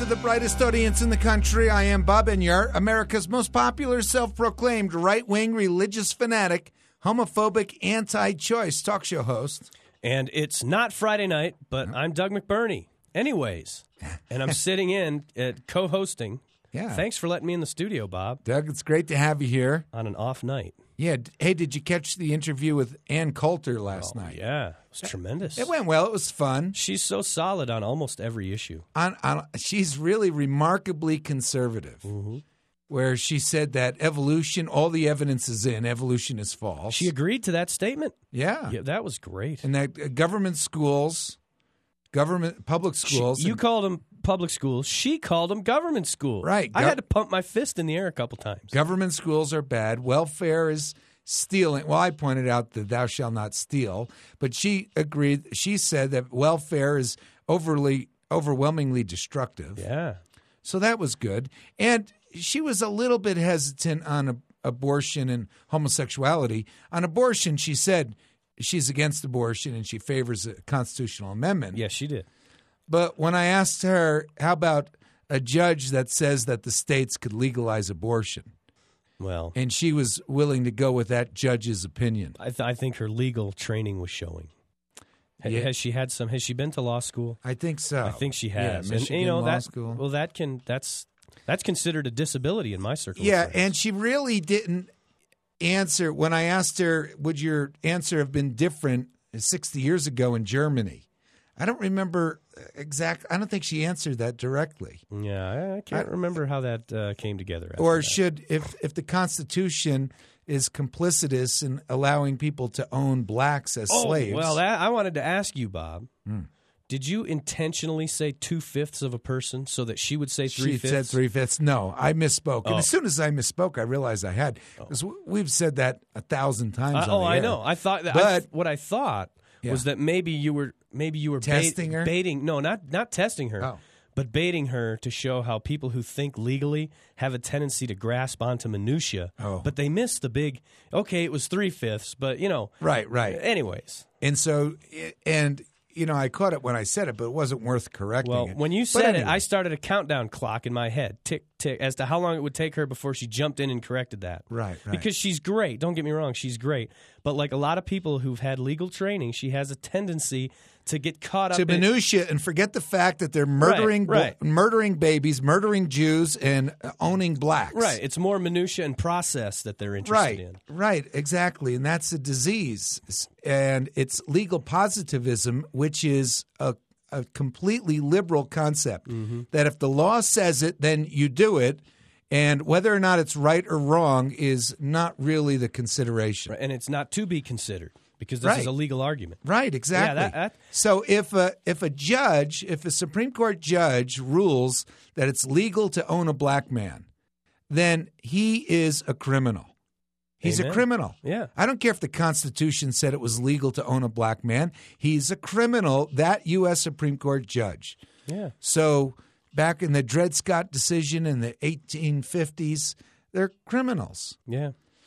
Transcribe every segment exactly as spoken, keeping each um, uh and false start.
to the brightest audience in the country. I am Bob Enyart, America's most popular self-proclaimed right-wing religious fanatic, homophobic, anti-choice talk show host. And it's not Friday night, but I'm Doug McBurney. Anyways, and I'm sitting in at co-hosting. Yeah. Thanks for letting me in the studio, Bob. Doug, it's great to have you here. On an off night. Yeah. Hey, did you catch the interview with Ann Coulter last oh, night? Yeah. It was tremendous. It went well. It was fun. She's so solid on almost every issue. On, on, she's really remarkably conservative, mm-hmm. where she said that evolution, all the evidence is in, evolution is false. She agreed to that statement? Yeah. Yeah, that was great. And that uh, government schools, government public schools. She, you and, called them public schools. She called them government schools. Right. I Go- had to pump my fist in the air a couple times. Government schools are bad. Welfare is stealing. Well, I pointed out that thou shalt not steal, but she agreed. She said that welfare is overly, overwhelmingly destructive. Yeah. So that was good. And she was a little bit hesitant on a, abortion and homosexuality. On abortion, she said she's against abortion and she favors a constitutional amendment. Yes, she did. But when I asked her, how about a judge that says that the states could legalize abortion? Well, and she was willing to go with that judge's opinion. I, th- I think her legal training was showing. Ha- Yeah. Has she had some? Has she been to law school? I think so. I think she Yeah, has. Michigan and you know Law that. School. Well, that can. That's that's considered a disability in my circle. Yeah, of friends. and she really didn't answer when I asked her, "Would your answer have been different sixty years ago in Germany?" I don't remember exact. I don't think she answered that directly. Yeah, I, I can't I- remember how that uh, came together. after Or that. should if if the Constitution is complicitous in allowing people to own blacks as oh, slaves? well, that, I wanted to ask you, Bob. Hmm. Did you intentionally say two fifths of a person so that she would say three She fifths? said three fifths. No, I misspoke. And Oh. as soon as I misspoke, I realized I had. Because we've said that a thousand times. Uh, on oh, the I air. know. I thought that. But I, what I thought Yeah. was that maybe you were maybe you were Testing bait, her? baiting. No, not not testing her. Oh. But baiting her to show how people who think legally have a tendency to grasp onto minutia, Oh. but they miss the big. Okay, it was three fifths, but you know, Right, right. Anyways, And so, and you know, I caught it when I said it, but it wasn't worth correcting. well, it. when you But said it, anyway. I started a countdown clock in my head, tick tick, as to how long it would take her before she jumped in and corrected that. Right, right. Because she's great. Don't get me wrong, she's great. But like a lot of people who've had legal training, she has a tendency to get caught up to in minutia and forget the fact that they're murdering, Right, right. murdering babies, murdering Jews, and owning blacks. Right. It's more minutia and process that they're interested Right, in. right, exactly, and that's a disease, and it's legal positivism, which is a, a completely liberal concept. Mm-hmm. That if the law says it, then you do it, and whether or not it's right or wrong is not really the consideration. Right. And it's not to be considered because this Right. is a legal argument. Right, exactly. that- that- So if a if a judge, if a Supreme Court judge rules that it's legal to own a black man, then he is a criminal. He's Amen. a criminal. Yeah. I don't care if the Constitution said it was legal to own a black man. He's a criminal, that U S Supreme Court judge. Yeah. So back in the Dred Scott decision in the eighteen fifties, they're criminals. Yeah.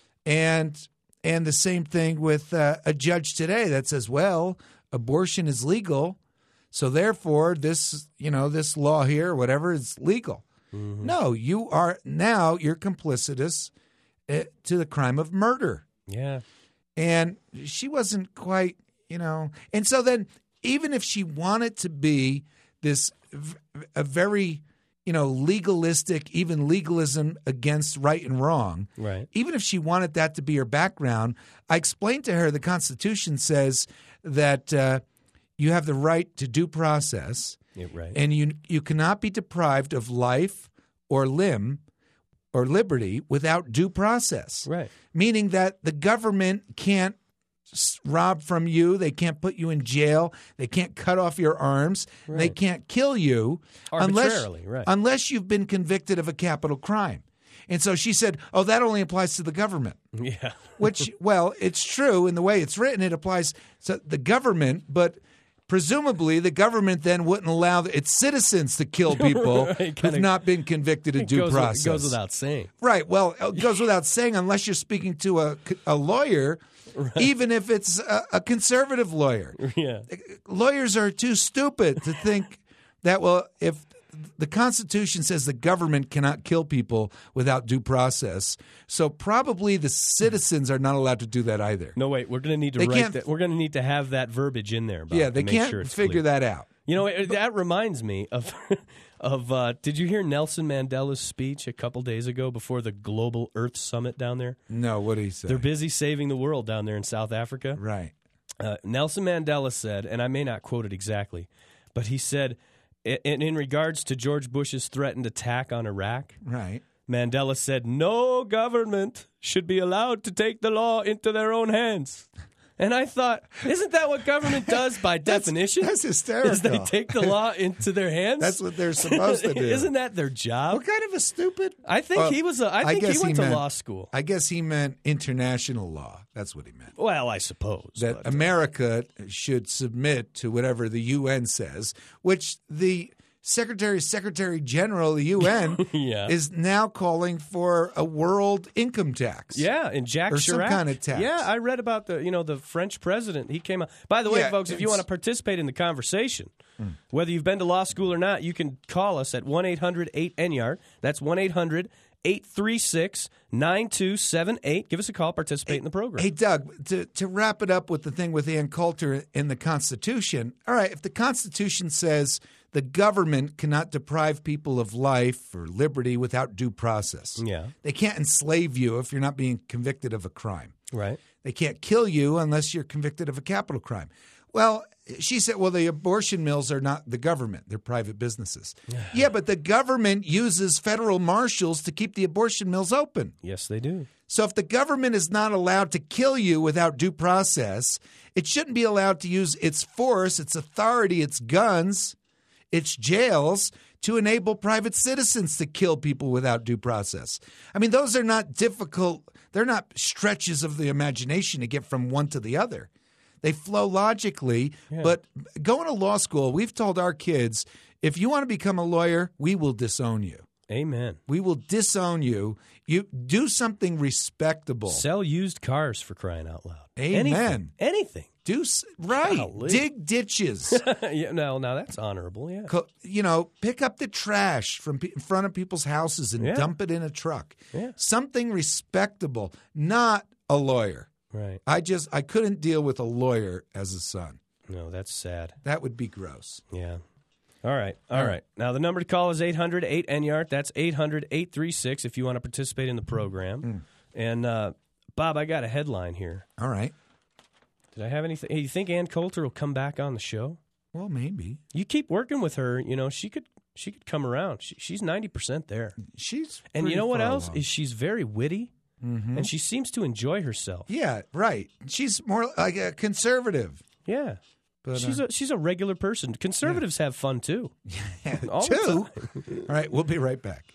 And and the same thing with uh, a judge today that says, well, abortion is legal, so therefore this, you know, this law here, whatever, is legal. Mm-hmm. No, you are now you're complicitous uh, to the crime of murder. Yeah. And she wasn't quite, you know. And so then even if she wanted to be this v- a very, you know, legalistic, even legalism against right and wrong, Right. even if she wanted that to be her background, I explained to her the Constitution says that uh, you have the right to due process, Yeah, right. and you you cannot be deprived of life or limb or liberty without due process. Right. Meaning that the government can't s- rob from you, they can't put you in jail, they can't cut off your arms, they Right. can't kill you unless Arbitrarily, right. unless you've been convicted of a capital crime. And so she said, "Oh, that only applies to the government." Yeah. Which, well, it's true in the way it's written. It applies to the government, but presumably the government then wouldn't allow its citizens to kill people Right, who've kinda- not been convicted of It due goes, process. It goes without saying. Right. Well, it goes without saying unless you're speaking to a, a lawyer, even if it's a, a conservative lawyer. Yeah. Lawyers are too stupid to think that, well, if the Constitution says the government cannot kill people without due process. So probably the citizens are not allowed to do that either. No, wait. We're going to need to They write can't- that. We're going to need to have that verbiage in there. Bob, yeah, they to make can't sure it's figure clear. that out. You know, it, that reminds me of of. Uh, did you hear Nelson Mandela's speech a couple days ago before the Global Earth Summit down there? No, what did he say? They're busy saving the world down there in South Africa. Right. Uh, Nelson Mandela said, and I may not quote it exactly, but he said, in, in regards to George Bush's threatened attack on Iraq, Right. Mandela said, no government should be allowed to take the law into their own hands. And I thought, isn't that what government does by definition? That's hysterical. Is they take the law into their hands? That's what they're supposed to do. Isn't that their job? What kind of a stupid? I think Well, he was. A, I think guess he went to meant- law school. I guess he meant international law. That's what he meant. Well, I suppose That but, America should submit to whatever the U N says, which the Secretary Secretary General of the U N Yeah. is now calling for a world income tax. Yeah, and Jack Or Chirac. some kind of tax. Yeah, I read about the you know the French president. He came out. By the way, Yeah, folks, if you it's- want to participate in the conversation, whether you've been to law school or not, you can call us at one eight hundred eight N Y A R D. That's one eight hundred eight three six nine two seven eight. Give us a call. Participate in the program. Hey, Doug, to, to wrap it up with the thing with Ann Coulter in the Constitution, all right, if the Constitution says the government cannot deprive people of life or liberty without due process. Yeah. They can't enslave you if you're not being convicted of a crime. Right. They can't kill you unless you're convicted of a capital crime. Well, she said, well, the abortion mills are not the government. They're private businesses. Yeah, but the government uses federal marshals to keep the abortion mills open. Yes, they do. So if the government is not allowed to kill you without due process, it shouldn't be allowed to use its force, its authority, its guns, its jails to enable private citizens to kill people without due process. I mean, those are not difficult. They're not stretches of the imagination to get from one to the other. They flow logically, Yeah. but going to law school, we've told our kids, if you want to become a lawyer, we will disown you. Amen. We will disown you. You do something respectable. Sell used cars for crying out loud. Amen. Anything. Anything. Do s- right. Golly. Dig ditches. yeah, no, now that's honorable. Yeah. Co- you know, pick up the trash from pe- in front of people's houses and Yeah. dump it in a truck. Yeah. Something respectable, not a lawyer. Right. I just I couldn't deal with a lawyer as a son. No, that's sad. That would be gross. Yeah. All right. All right. Now, the number to call is eight hundred eight N Y A R D. That's eight hundred eight three six if you want to participate in the program. Mm. And, uh, Bob, I got a headline here. All right. Did I have anything? Hey, you think Ann Coulter will come back on the show? Well, maybe. You keep working with her, you know, she could she could come around. She, she's ninety percent there. She's And you pretty know what far else? along. Is she's very witty, Mhm. and she seems to enjoy herself. Yeah, right. She's more like a conservative. Yeah. But, She's uh, a she's a regular person. Conservatives have fun, too. All the two. time. All right, we'll be right back.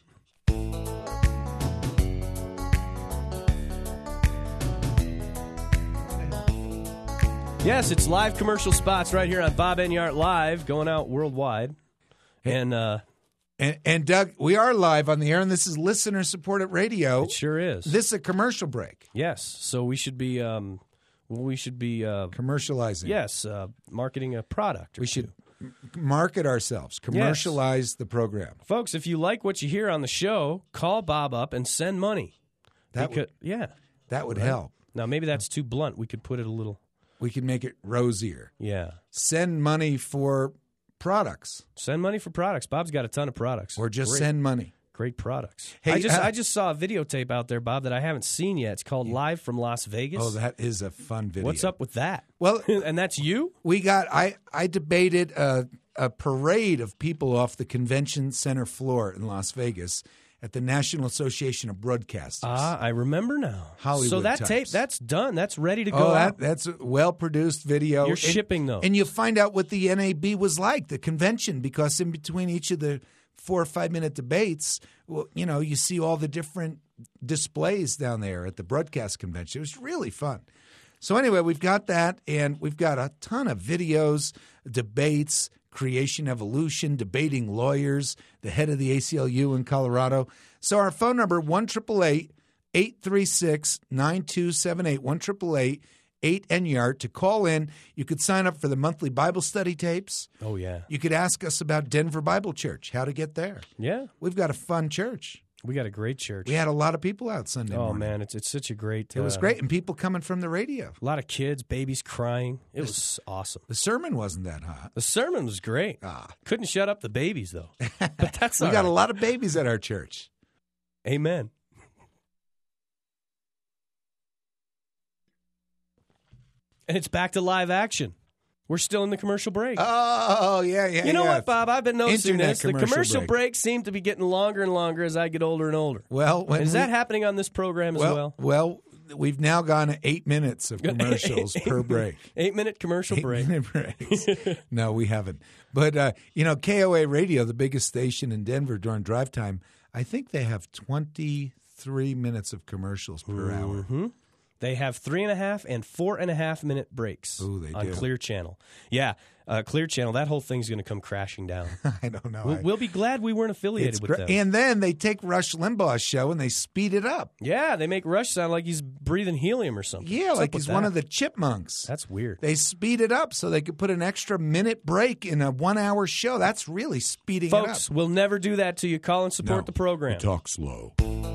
Yes, it's live commercial spots right here on Bob N Y A R D Live, going out worldwide. And uh, And, and Doug, we are live on the air, and this is listener-supported radio. it sure is. This is a commercial break. Yes, so we should be um, we should be uh, Commercializing. yes uh, marketing a product. Or We should m- market ourselves, commercialize the program. Folks, if you like what you hear on the show, call Bob up and send money. That Becau- would, yeah. that would help. Now maybe that's too blunt. We could put it a little. We can make it rosier. Yeah. Send money for products, Send money for products. Bob's got a ton of products. or just Great. send money. Great products. Hey, I just uh, I just saw a videotape out there, Bob, that I haven't seen yet. It's called Live from Las Vegas. Oh, that is a fun video. What's up with that? Well, And that's you? we got. I I debated a, a parade of people off the convention center floor in Las Vegas at the National Association of Broadcasters. Ah, I remember now. Hollywood So that types. tape, that's done. That's ready to go Oh, that, out. that's a well-produced video. You're And- shipping those. And you find out what the N A B was like, the convention, because in between each of the four or five-minute debates, well, you know, you see all the different displays down there at the broadcast convention. It was really fun. So anyway, we've got that, and we've got a ton of videos, debates, creation evolution, debating lawyers, the head of the A C L U in Colorado. So our phone number, one eight eight eight three six nine two seven eight, one eight eight eight N Y A R to call in. You could sign up for the monthly Bible study tapes. Oh, yeah. You could ask us about Denver Bible Church, how to get there. Yeah. We've got a fun church. We got a great church. We had a lot of people out Sunday Oh, morning. man, it's it's such a great... It was uh, great, and people coming from the radio. A lot of kids, babies crying. It was awesome. The sermon wasn't that hot. The sermon was great. Ah. Couldn't shut up the babies, though. But that's We all got right. a lot of babies at our church. Amen. And it's back to live action. We're still in the commercial break. Oh, yeah, yeah, you know yeah. what, Bob? I've been noticing Internet this. The commercial commercial break. breaks seem to be getting longer and longer as I get older and older. Well, when Is we, that happening on this program as well, well? well, we've now gone to eight minutes of commercials per break. Eight-minute commercial Eight break. minute breaks. No, we haven't. But, uh, you know, K O A Radio, the biggest station in Denver during drive time, I think they have twenty-three minutes of commercials per hour. Mm-hmm. They have three and a half and four and a half minute breaks Ooh, they on do. Clear Channel. Yeah, uh, Clear Channel, that whole thing's going to come crashing down. I don't know. We'll, I- we'll be glad we weren't affiliated it's with gra- them. And then they take Rush Limbaugh's show and they speed it up. Yeah, they make Rush sound like he's breathing helium or something. Yeah, What's like up with he's one that? of the chipmunks. That's weird. They speed it up so they could put an extra minute break in a one-hour show. That's really speeding Folks, it up. we'll never do that to you. Call and support No, the program. Talk slow.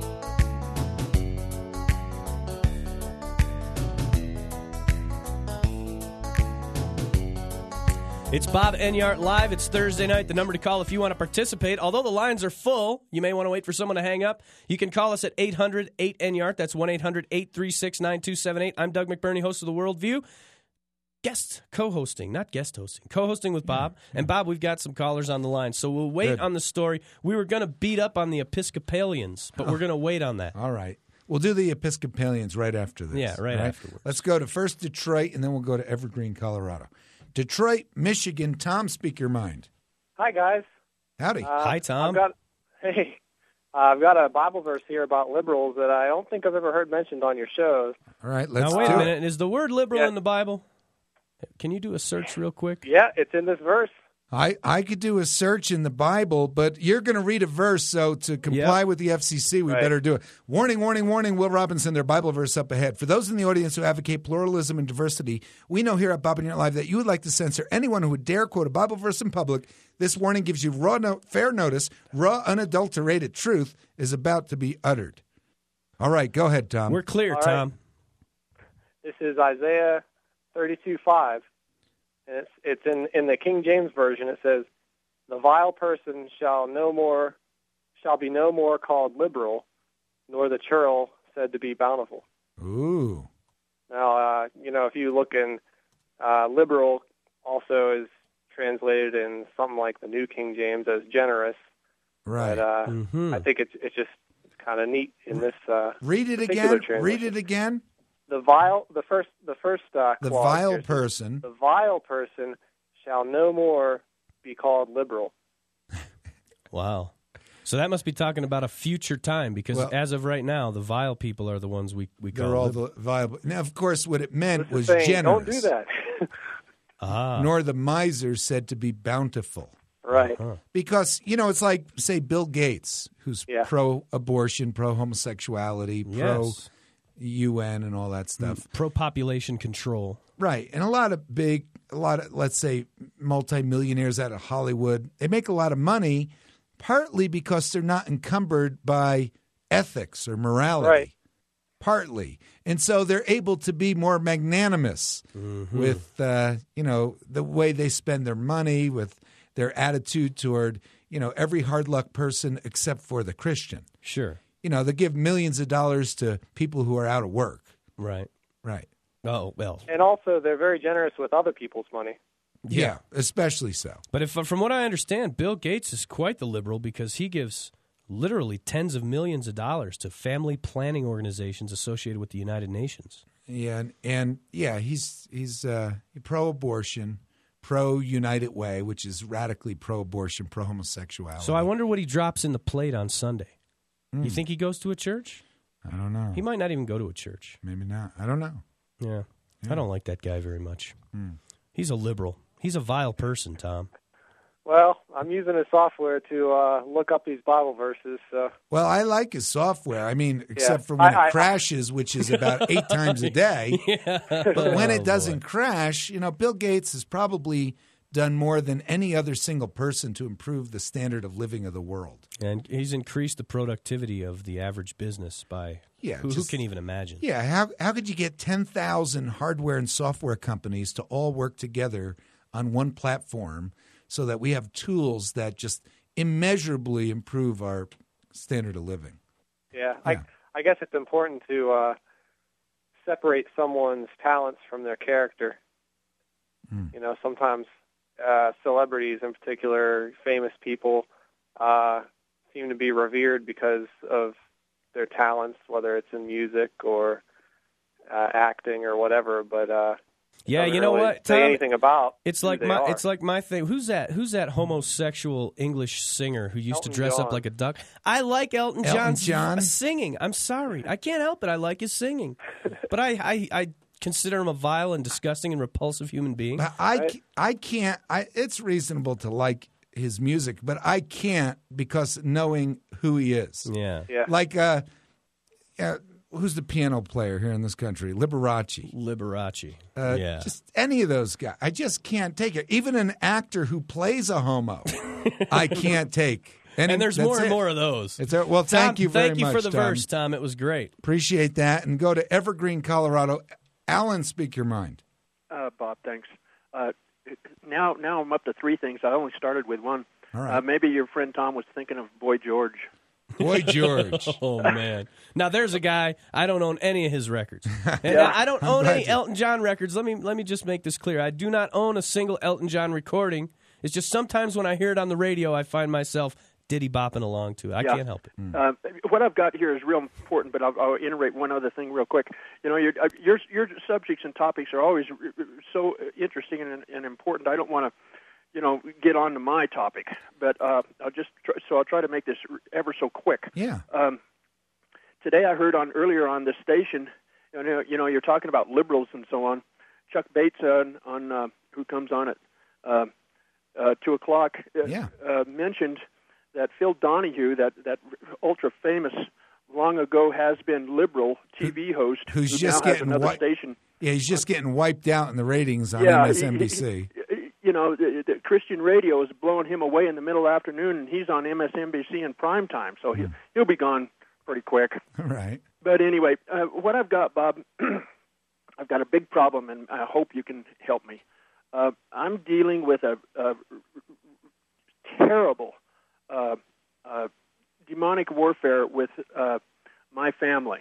It's Bob Enyart Live. It's Thursday night. The number to call if you want to participate. Although the lines are full, you may want to wait for someone to hang up. You can call us at eight hundred eight N Y A R T. That's one eight hundred eight three six nine two seven eight. I'm Doug McBurney, host of The Worldview. Guest co-hosting, not guest hosting, co-hosting with Bob. And Bob, we've got some callers on the line, so we'll wait Good. on the story. We were going to beat up on the Episcopalians, but we're going to wait on that. All right. We'll do the Episcopalians right after this. Yeah, right all afterwards. Let's go to first Detroit, and then we'll go to Evergreen, Colorado. Detroit, Michigan. Tom, speak your mind. Hi, guys. Howdy. Uh, Hi, Tom. I've got, hey, uh, I've got a Bible verse here about liberals that I don't think I've ever heard mentioned on your shows. All right, let's Now, wait do a it. minute. Is the word liberal Yeah. in the Bible? Can you do a search real quick? Yeah, it's in this verse. I, I could do a search in the Bible, but you're going to read a verse, so to comply Yep. with the F C C, we Right. better do it. Warning, warning, warning, Will Robinson, their Bible verse up ahead. For those in the audience who advocate pluralism and diversity, we know here at Bob and Your Live that you would like to censor anyone who would dare quote a Bible verse in public. This warning gives you raw no- fair notice. Raw, unadulterated truth is about to be uttered. All right, go ahead, Tom. We're clear, All right. Tom. This is Isaiah thirty-two five. And it's, it's in, in the King James Version. It says, "The vile person shall no more shall be no more called liberal, nor the churl said to be bountiful." Ooh. Now, uh, you know, if you look in, uh, liberal also is translated in something like the New King James as generous. Right. But uh, Mhm. I think it's it's just it's kind of neat in this. Uh, Read it particular again. Read translation. it again. The vile, the first, the first uh, The clause vile here says, person. the vile person shall no more be called liberal. Wow. So that must be talking about a future time because Well- as of right now, the vile people are the ones we, we call They're all liberal. the viable. Now, of course, what it meant This was is saying, generous. don't do that. Ah. Nor the miser said to be bountiful. Right. Because, you know, it's like, say, Bill Gates, who's Yeah. pro-abortion, pro-homosexuality, Yes. pro-U N and all that stuff. Pro-population control. Right. And a lot of big, a lot of, let's say, multimillionaires out of Hollywood, they make a lot of money partly because they're not encumbered by ethics or morality. Right. Partly. And so they're able to be more magnanimous with, uh, you know, the way they spend their money, with their attitude toward, you know, every hard luck person except for the Christian. Sure. You know, they give millions of dollars to people who are out of work. Right. Right. Oh, well. And also, they're very generous with other people's money. Yeah, especially so. But if from what I understand, Bill Gates is quite the liberal because he gives literally tens of millions of dollars to family planning organizations associated with the United Nations. Yeah, and, and yeah, he's he's uh, pro-abortion, pro-United Way, which is radically pro-abortion, pro-homosexuality. So I wonder what he drops in the plate on Sunday. You think he goes to a church? I don't know. He might not even go to a church. Maybe not. I don't know. Yeah. I don't like that guy very much. He's a liberal. He's a vile person, Tom. Well, I'm using his software to uh, look up these Bible verses. So. Well, I like his software. I mean, except Yeah. for when I- it I- crashes, which is about eight times a day. Yeah. But when Oh, it doesn't boy. crash, you know, Bill Gates has probably done more than any other single person to improve the standard of living of the world. And he's increased the productivity of the average business by Yeah, who, who just- can even imagine? Yeah, how how could you get ten thousand hardware and software companies to all work together on one platform so that we have tools that just immeasurably improve our standard of living? Yeah, Yeah. I I guess it's important to uh, separate someone's talents from their character. Mm. You know, sometimes uh, celebrities, in particular, famous people, uh, seem to be revered because of their talents, whether it's in music or uh, acting or whatever. But uh, Yeah, doesn't you know really what, say Tom? anything about It's who like they my are. it's like my thing. Who's that? Who's that homosexual English singer who used Elton to dress up John. like a duck? I like Elton, Elton John's John? singing. I'm sorry, I can't help it. I like his singing, but I I, I consider him a vile and disgusting and repulsive human being. But I, Right. ca- I can't. I, it's reasonable to like his music, but I can't because knowing who he is. Yeah, yeah. Like, uh, uh, who's the piano player here in this country? Liberace. Liberace. Uh, yeah, Just any of those guys. I just can't take it. Even an actor who plays a homo, I can't take. and there's that's more and it. more of those. It's a, well, thank Tom, you very thank you much, for the Tom. verse, Tom. It was great. Appreciate that. And go to Evergreen, Colorado. Alan, speak your mind. Uh, Bob, thanks. Uh, now, now I'm up to three things. I only started with one. All right. Uh, maybe your friend Tom was thinking of Boy George. Boy George. Oh man! Now there's a guy I don't own any of his records, and I don't I'm own glad any you- Elton John records. Let me let me just make this clear: I do not own a single Elton John recording. It's just sometimes when I hear it on the radio, I find myself diddy bopping along to it. I Yeah. can't help it. Uh, what I've got here is real important, but I'll, I'll iterate one other thing real quick. You know, your uh, your your subjects and topics are always r- r- so interesting and, and important. I don't want to, you know, get on to my topic, but uh, I'll just try, so I'll try to make this ever so quick. Yeah. Um, today I heard on earlier on this station, you know, you know, you're talking about liberals and so on. Chuck Bates on, on uh, who comes on at uh, uh, two o'clock uh, Yeah. uh, mentioned that Phil Donahue, that that ultra famous, long ago has been liberal T V host, who's who just now has getting another wi- station. Yeah, he's just getting wiped out in the ratings on Yeah, M S N B C. he- he- You know, the, the Christian radio is blowing him away in the middle afternoon, and he's on M S N B C in prime time, so Hmm. he, he'll be gone pretty quick. All right. But anyway, uh, what I've got, Bob, I've got a big problem, and I hope you can help me. Uh, I'm dealing with a, a terrible uh, uh, demonic warfare with uh, my family.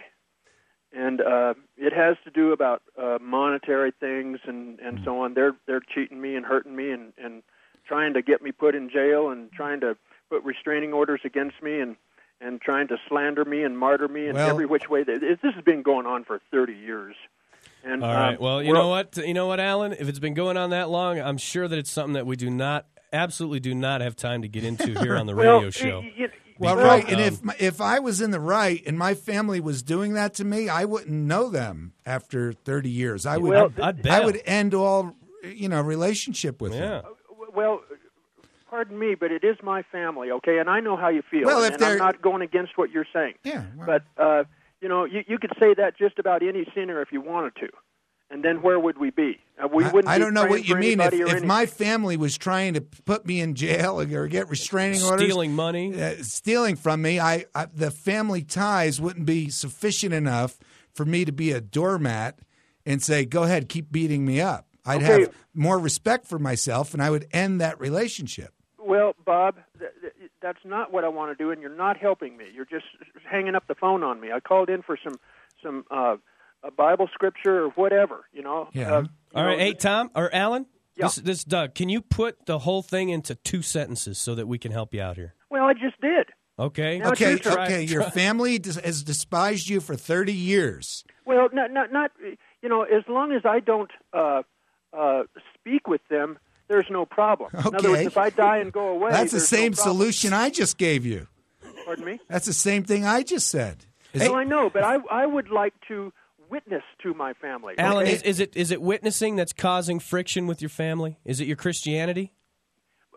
And uh, it has to do about uh, monetary things and, and so on. They're they're cheating me and hurting me and, and trying to get me put in jail and trying to put restraining orders against me and, and trying to slander me and martyr me in Well- every which way. This has been going on for thirty years. And, All right. um, Well, you we're- know what? You know what, Alan? If it's been going on that long, I'm sure that it's something that we do not, absolutely do not have time to get into here on the well, radio show. y- y- Well, Because, right. And um, if my, if I was in the right and my family was doing that to me, I wouldn't know them after thirty years. I would. Well, I'd bet. I would end all, you know, relationship with Yeah. them. Well, pardon me, but it is my family, okay? And I know how you feel. Well, if and I'm they're- not going against what you're saying. Yeah. well, But, uh, you know, you, you could say that just about any sinner if you wanted to. And then where would we be? Uh, we I, wouldn't I be don't know praying what you for mean. If, anybody or if anything. my family was trying to put me in jail or get restraining orders, Stealing money. uh, stealing from me, I, I the family ties wouldn't be sufficient enough for me to be a doormat and say, "Go ahead, keep beating me up." I'd Okay. have more respect for myself, and I would end that relationship. Well, Bob, th- th- that's not what I want to do, and you're not helping me. You're just hanging up the phone on me. I called in for some some uh, a Bible scripture or whatever, you know. Yeah. Uh, you All right, know, hey, Tom or Alan? Yeah. This, this Doug, can you put the whole thing into two sentences so that we can help you out here? Well, I just did. Okay. Now, Okay, it's your turn. okay. Your family des- has despised you for thirty years. Well, not not not you know, as long as I don't uh, uh, speak with them, there's no problem. In other words, Okay. if I die and go away, That's the there's no same problem. solution I just gave you. Pardon me? That's the same thing I just said. Is Well, it- I know, but I I would like to witness to my family. Alan, okay? is, is it is it witnessing that's causing friction with your family? Is it your Christianity?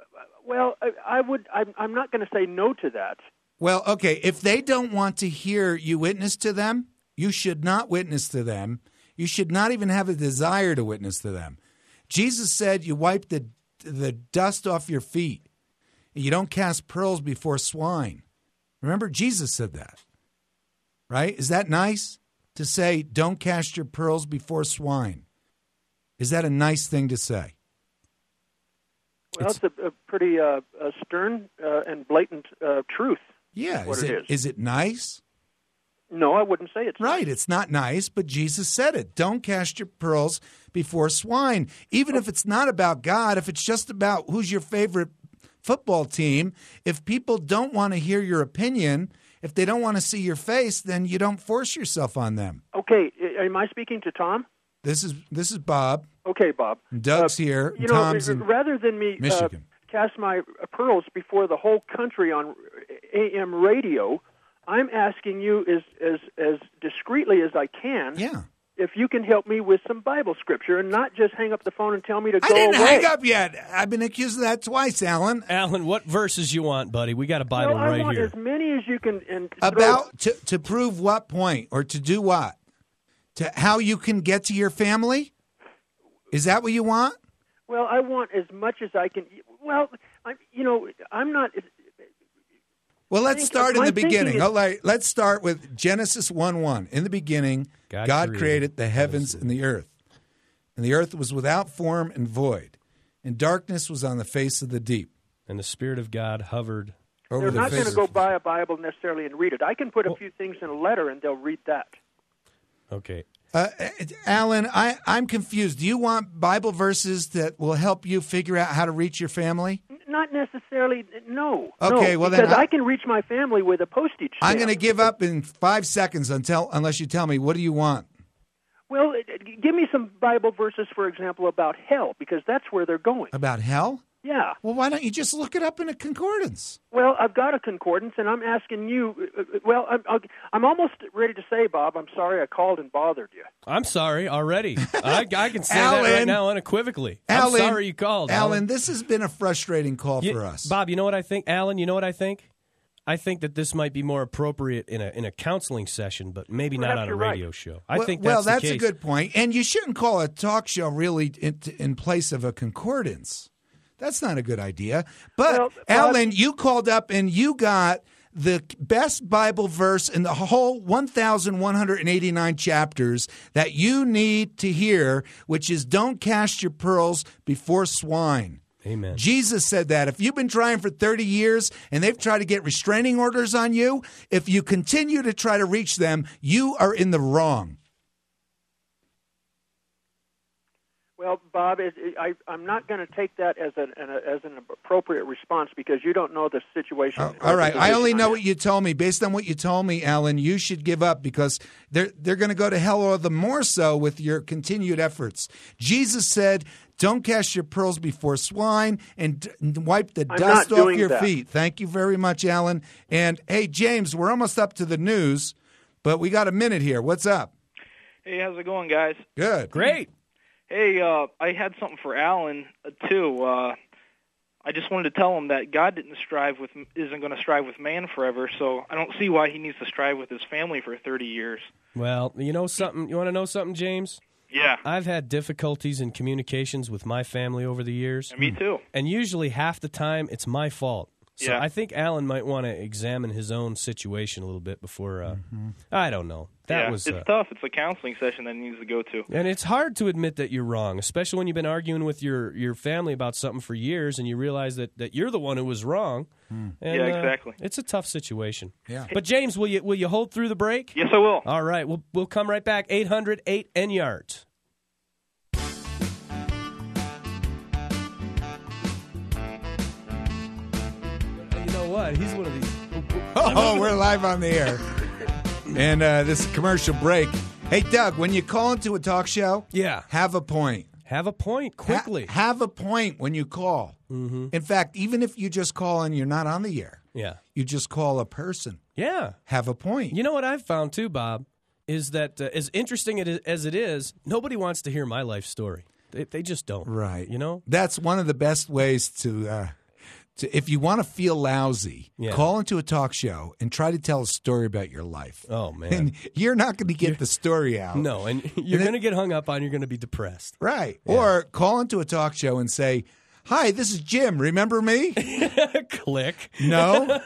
Well, I, I would. I'm, I'm not going to say no to that. Well, okay, if they don't want to hear you witness to them, you should not witness to them. You should not even have a desire to witness to them. Jesus said you wipe the the dust off your feet. You don't cast pearls before swine. Remember, Jesus said that, right? Is that nice to say, don't cast your pearls before swine? Is that a nice thing to say? Well, It's- it's, a, a pretty uh, a stern uh, and blatant uh, truth. Yeah, What is it it, is. is it nice? No, I wouldn't say it's Right, it's not nice, but Jesus said it. Don't cast your pearls before swine. Even if it's not about God, if it's just about who's your favorite football team, if people don't want to hear your opinion, if they don't want to see your face, then you don't force yourself on them. Okay, i- am I speaking to Tom? This is this is Bob. Okay, Bob. And Doug's Uh, here. You And know, Tom's r- in rather than me uh, Michigan. cast my pearls before the whole country on A M radio, I'm asking you as as as discreetly as I can. Yeah. If you can help me with some Bible scripture and not just hang up the phone and tell me to I go didn't away. hang up yet. I've been accused of that twice, Alan. Alan, what verses you want, buddy? We got a Bible well, I right want here. as many as you can. And throw- About to, to prove what point or to do what? To how you can get to your family? Is that what you want? Well, I want as much as I can. Well, I, you know, I'm not. Well, let's think- start in my the thinking beginning. is- All right, let's start with Genesis one one. In the beginning, God, God created, created the heavens and the earth. And the earth was without form and void, and darkness was on the face of the deep. And the Spirit of God hovered. Over They're the not face going to of go the- buy a Bible necessarily and read it. I can put a few things in a letter and they'll read that. Okay. Uh, Alan, I, I'm confused. Do you want Bible verses that will help you figure out how to reach your family? Not necessarily. No. Okay, no, well then because I- I, can reach my family with a postage stamp. I'm going to give up in five seconds until unless you tell me what do you want. Well, it- it- give me some Bible verses, for example, about hell, because that's where they're going. About hell? Yeah. Well, why don't you just look it up in a concordance? Well, I've got a concordance, and I'm asking you. uh, uh, Well, I'm, I'll- I'm almost ready to say, Bob, I'm sorry I called and bothered you. I'm sorry already. I, I can say that Alan. right now unequivocally. Alan, I'm sorry you called. Alan, this has been a frustrating call You- for us. Bob, you know what I think? Alan, you know what I think? I think that this might be more appropriate in a in a counseling session, but maybe not Perhaps on a you're right. radio show. I well, think that's well, the that's case. a good point. And you shouldn't call a talk show really in, in place of a concordance. That's not a good idea. But, Well, Bob- Alan, you called up and you got the best Bible verse in the whole one thousand one hundred eighty-nine chapters that you need to hear, which is don't cast your pearls before swine. Amen. Jesus said that. If you've been trying for thirty years and they've tried to get restraining orders on you, if you continue to try to reach them, you are in the wrong. Well, Bob, it, it, I, I'm not going to take that as an, an as an appropriate response because you don't know the situation. Oh, or all the right. I position only I'm know in. what you told me. Based on what you told me, Alan, you should give up because they're they're going to go to hell or the more so with your continued efforts. Jesus said, "Don't cast your pearls before swine and d- wipe the I'm dust not off doing your that. feet." Thank you very much, Alan. And hey, James, we're almost up to the news, but we got a minute here. What's up? Hey, how's it going, guys? Good. Great. Hey, uh, I had something for Alan uh, too. Uh, I just wanted to tell him that God didn't strive with, isn't going to strive with man forever. So I don't see why he needs to strive with his family for thirty years. Well, you know something? You want to know something, James? Yeah, I've had difficulties in communications with my family over the years. and me too. And usually half the time it's my fault. So Yeah. I think Alan might want to examine his own situation a little bit before. Uh, I don't know. That yeah, was, it's uh, tough. It's a counseling session that he needs to go to. and it's hard to admit that you're wrong, especially when you've been arguing with your, your family about something for years, and you realize that, that you're the one who was wrong. And, Yeah, uh, exactly. it's a tough situation. Yeah. But James, will you will you hold through the break? Yes, I will. All right, we'll we'll come right back. eight hundred eight N Y A R T. You know what? He's one of these. Oh, we're live on the air. And uh, this is a commercial break. Hey, Doug, when you call into a talk show, Yeah. have a point. Have a point quickly. Ha- have a point when you call. Mm-hmm. In fact, even if you just call and you're not on the air, yeah. you just call a person. Yeah. Have a point. You know what I've found too, Bob, is that uh, as interesting it is, as it is, nobody wants to hear my life story. They, they just don't. Right. You know? That's one of the best ways to uh, to, if you want to feel lousy, Yeah. call into a talk show and try to tell a story about your life. Oh, man. And you're not going to get the story out. No, and you're then- going to get hung up on. You're going to be depressed. Right. Or call into a talk show and say, hi, this is Jim. Remember me? Click. No.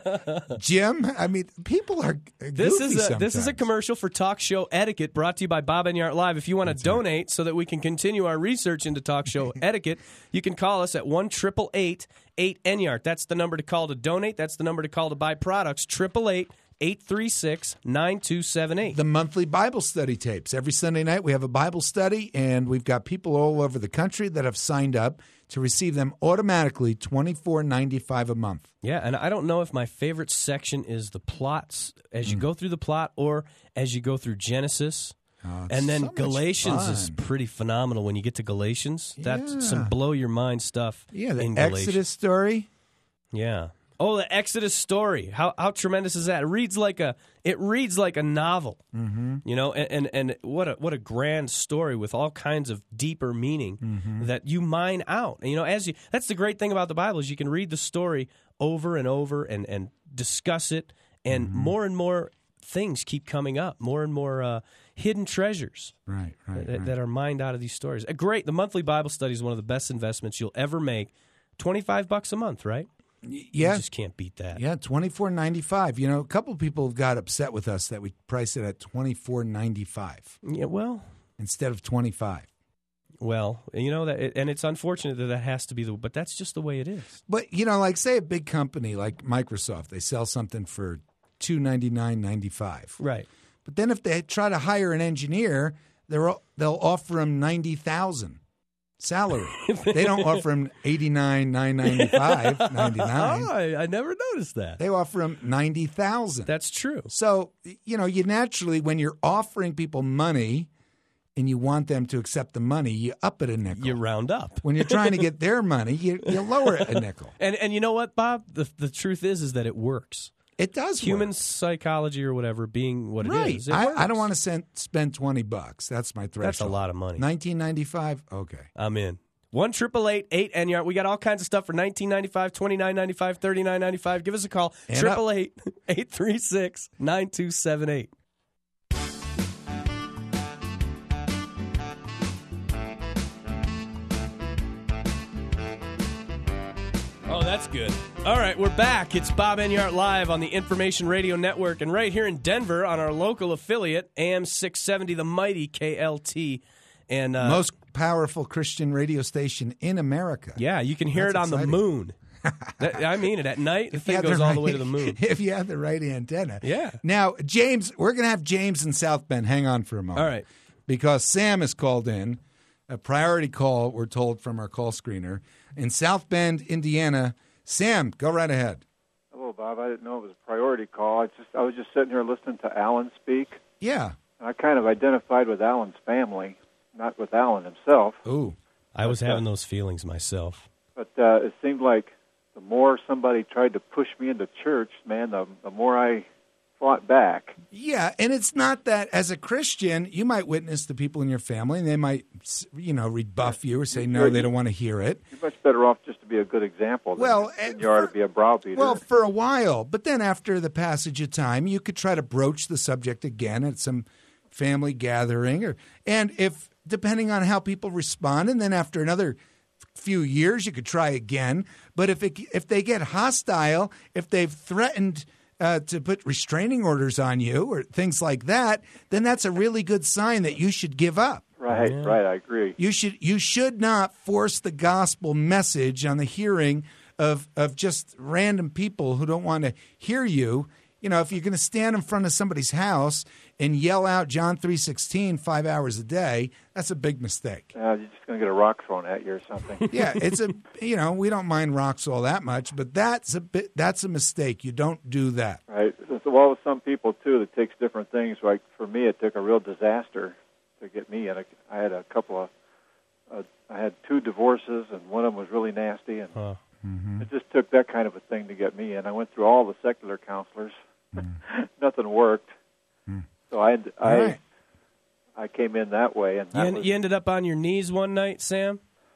Jim? I mean, people are goofy This is a sometimes. this is a commercial for Talk Show Etiquette brought to you by Bob Enyart Live. If you want to donate so that we can continue our research into talk show etiquette, you can call us at one triple eight eight Enyart. That's the number to call to donate. That's the number to call to buy products. Triple eight eight three six nine two seven eight. The monthly Bible study tapes. Every Sunday night we have a Bible study, and we've got people all over the country that have signed up to receive them automatically, twenty-four ninety-five a month. Yeah, and I don't know if my favorite section is the plots as you go through the plot or as you go through Genesis. Oh, it's And then so much Galatians is fun. pretty phenomenal when you get to Galatians. That's Yeah. some blow your mind stuff. Yeah, the in Galatians. Exodus story. Yeah. Oh, the Exodus story. How how tremendous is that? It reads like a it reads like a novel. Mm-hmm. You know, and, and and what a what a grand story with all kinds of deeper meaning Mm-hmm. that you mine out. And, you know, as you that's the great thing about the Bible is you can read the story over and over and and discuss it, and Mm-hmm. more and more things keep coming up, more and more uh, hidden treasures. Right, right, That, right. that are mined out of these stories. A great. The monthly Bible study is one of the best investments you'll ever make. Twenty-five bucks a month, right? Yeah. You just can't beat that. Yeah, twenty-four ninety-five. You know, a couple of people got upset with us that we priced it at twenty-four ninety-five Yeah. Well, instead of twenty-five. well, you know that, and it's unfortunate that that has to be the. But that's just the way it is. But, you know, like say a big company like Microsoft, they sell something for two ninety-nine ninety-five. Right. But then if they try to hire an engineer, they're, they'll offer him ninety thousand salary. They don't offer him eighty-nine nine ninety-five ninety-nine. Oh, I, I never noticed that. They offer him ninety thousand. That's true. So, you know, you naturally, when you're offering people money and you want them to accept the money, you up it a nickel. You round up. When you're trying to get their money, you, you lower it a nickel. And and you know what, Bob? The the truth is is that it works. It does Human work. psychology or whatever being what it Right. is. It I, works. I don't want to send, spend twenty bucks. That's my threshold. That's a lot of money. nineteen ninety-five. Okay. I'm in. One triple eight eight Enyart. We got all kinds of stuff for nineteen ninety five, twenty nine ninety five, thirty nine ninety five. Give us a call. And Triple eight eight three six nine two seven eight. Oh, that's good. All right, we're back. It's Bob Enyart Live on the Information Radio Network, and right here in Denver on our local affiliate, A M six seventy, the mighty K L T. And uh, Most powerful Christian radio station in America. yeah, you can hear That's it on exciting. the moon. That, I mean it. At night, the If you thing have goes the all right- the way to the moon. If you have the right antenna. Yeah. Now, James, we're going to have James in South Bend. Hang on for a moment. All right. Because Sam has called in, a priority call, we're told from our call screener, in South Bend, Indiana. Sam, go right ahead. Hello, Bob. I didn't know it was a priority call. I just I was just sitting here listening to Alan speak, Yeah. and I kind of identified with Alan's family, not with Alan himself. Ooh. I was having those feelings myself. But uh, it seemed like the more somebody tried to push me into church, man, the, the more I fought back. Yeah, and it's not that as a Christian, you might witness the people in your family, and they might, you know, rebuff you or say, no, they don't want to hear it. You're much better off just to be a good example than, Well, than and you are for- to be a browbeater. Well, for a while, but then after the passage of time, you could try to broach the subject again at some family gathering, or and if depending on how people respond, and then after another few years, you could try again. But if it, if they get hostile, if they've threatened uh, to put restraining orders on you or things like that, then that's a really good sign that you should give up. right, right, I agree. You should you should not force the gospel message on the hearing of of just random people who don't want to hear you. You know, if you're going to stand in front of somebody's house and yell out John three sixteen five hours a day, that's a big mistake. Uh, you're just going to get a rock thrown at you or something. Yeah, it's a you know, we don't mind rocks all that much, but that's a bit that's a mistake. You don't do that. Right. So, well, with some people, too, it takes different things. Like, for me, it took a real disaster to get me in. I had a couple of, uh, I had two divorces, and one of them was really nasty, and Huh. it just took that kind of a thing to get me in. I went through all the secular counselors. Nothing worked. So I, I, Right. I came in that way. And You, that en- was, you ended up on your knees one night, Sam?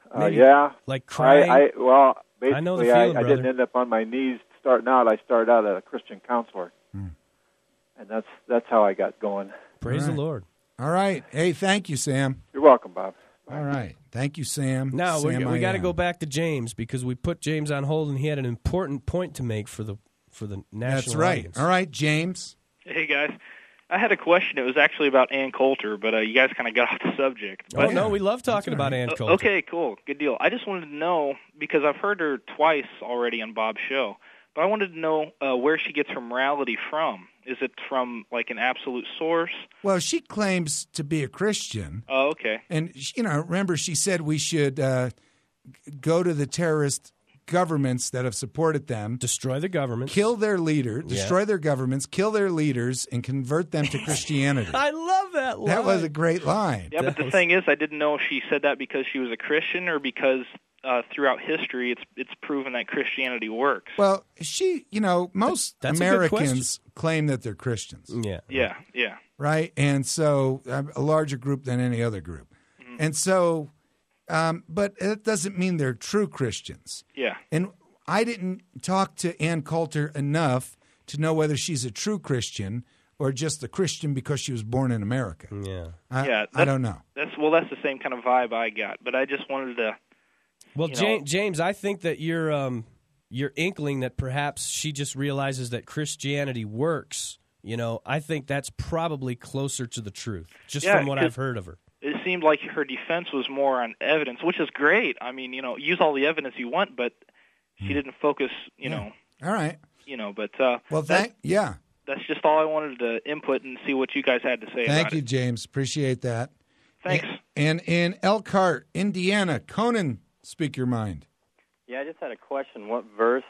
Uh, Maybe yeah. like crying? I, I well, basically, I know the I, feeling, I brother. didn't end up on my knees starting out. I started out at a Christian counselor, Hmm. and that's that's how I got going. Praise All right. the Lord. All right. Hey, thank you, Sam. You're welcome, Bob. All right. Thank you, Sam. Now we, Sam we I got to am. go back to James because we put James on hold and he had an important point to make for the for the national That's right. audience. All right, James. Hey guys, I had a question. It was actually about Ann Coulter, but uh, you guys kind of got off the subject. Oh But, no, we love talking That's all about right. Ann Uh, Coulter. okay, cool, good deal. I just wanted to know because I've heard her twice already on Bob's show, but I wanted to know uh, where she gets her morality from. Is it from like an absolute source? Well, she claims to be a Christian. Oh, okay. And, you know, remember she said we should uh, g- go to the terrorist governments that have supported them, Destroy the government. kill their leader, destroy their governments, kill their leaders, and convert them to Christianity. I love that line. That was a great line. Yeah, but the was- thing is, I didn't know if she said that because she was a Christian or because uh, throughout history it's it's proven that Christianity works. Well, she, you know, most That's a good Americans claim that they're Christians, Yeah. Yeah, yeah. right? And so uh, a larger group than any other group. Mm-hmm. And so, um, but it doesn't mean they're true Christians. Yeah. And I didn't talk to Ann Coulter enough to know whether she's a true Christian or just a Christian because she was born in America. Yeah. I, Yeah, I don't know. That's well, that's the same kind of vibe I got. But I just wanted to. Well, You James, know- James, I think that your um, your inkling that perhaps she just realizes that Christianity works. You know, I think that's probably closer to the truth, just Yeah, from what 'cause- I've heard of her. It seemed like her defense was more on evidence, which is great. I mean, you know, use all the evidence you want, but she didn't focus. You Yeah. know, All right. you know. But uh, Well, that- thank yeah. that's just all I wanted to input and see what you guys had to say Thank about you, it. James. Appreciate that. Thanks. And, and in Elkhart, Indiana, Conan, speak your mind. Yeah, I just had a question. What verse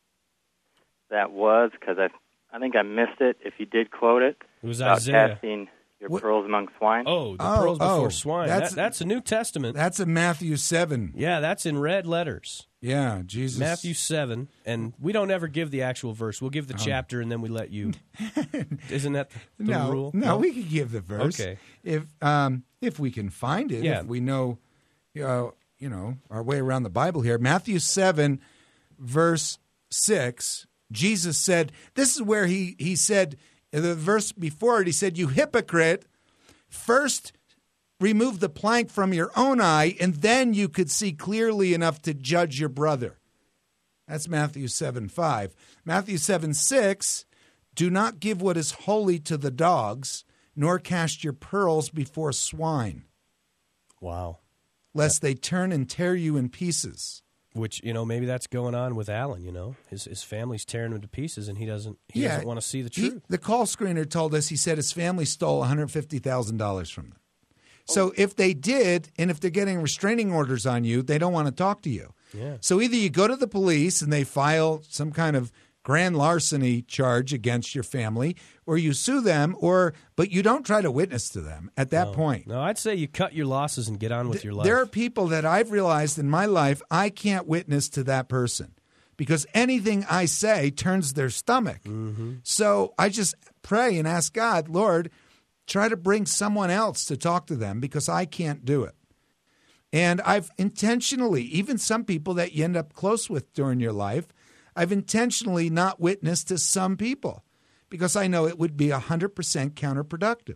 that was? Because I, I think I missed it. If you did quote it, It was about Isaiah. casting your What- pearls among swine. Oh, the Oh, pearls before oh, swine. that's- That, that's a New Testament. That's in Matthew seven. Yeah, that's in red letters. Yeah, Jesus. Matthew seven, and we don't ever give the actual verse. We'll give the chapter, and then we let you. Isn't that the no, rule? No, we could give the verse. Okay. If um, if we can find it, Yeah. if we know, uh, you know, our way around the Bible here. Matthew seven, verse six. Jesus said, "This is where he he said the verse before it. He said, 'You hypocrite! First, remove the plank from your own eye, and then you could see clearly enough to judge your brother.'" That's Matthew seven five. Matthew seven six. "Do not give what is holy to the dogs, nor cast your pearls before swine, Wow. lest they turn and tear you in pieces." Which, you know, maybe that's going on with Alan, you know. His his family's tearing him to pieces, and he doesn't he doesn't want to see the he- truth. the call screener told us, he said his family stole one hundred fifty thousand dollars from them. So if they did, and if they're getting restraining orders on you, they don't want to talk to you. Yeah. So either you go to the police and they file some kind of grand larceny charge against your family, or you sue them, or but you don't try to witness to them at that point. No, I'd say you cut your losses and get on with your life. There are people that I've realized in my life I can't witness to that person because anything I say turns their stomach. Mm-hmm. So I just pray and ask God, Lord, try to bring someone else to talk to them because I can't do it. And I've intentionally, even some people that you end up close with during your life, I've intentionally not witnessed to some people because I know it would be one hundred percent counterproductive.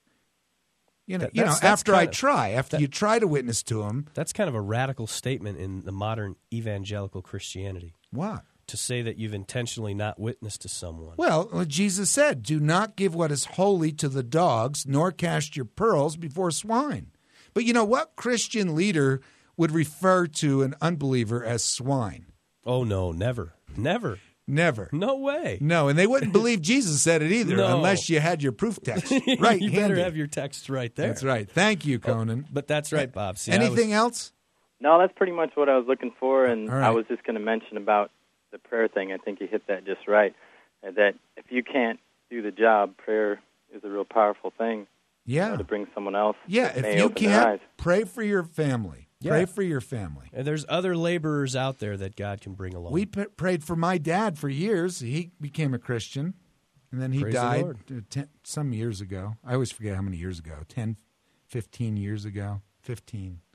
You know, That- you know that's- that's after I kind of- try, after that- you try to witness to them, That's kind of a radical statement in the modern evangelical Christianity, what? to say that you've intentionally not witnessed to someone. Well, what Jesus said, do not give what is holy to the dogs, nor cast your pearls before swine. But you know what Christian leader would refer to an unbeliever as swine? Oh, no, never. Never. Never. No way. No, and they wouldn't believe Jesus said it either No. unless you had your proof text right you better handy. have your text right there. That's right. Thank you, Conan. But that's right, Bob. See, I Anything was- else? No, that's pretty much what I was looking for, and All right. I was just going to mention about the prayer thing. I think you hit that just right. uh, That if you can't do the job, prayer is a real powerful thing you know, Yeah. to bring someone else. Yeah, that if may you open their eyes. can't, pray for your family. Yeah. Pray for your family. And there's other laborers out there that God can bring along. We p- prayed for my dad for years. He became a Christian, and then he Praise the died Lord. uh, ten, some years ago. I always forget how many years ago. ten, fifteen years ago. fifteen.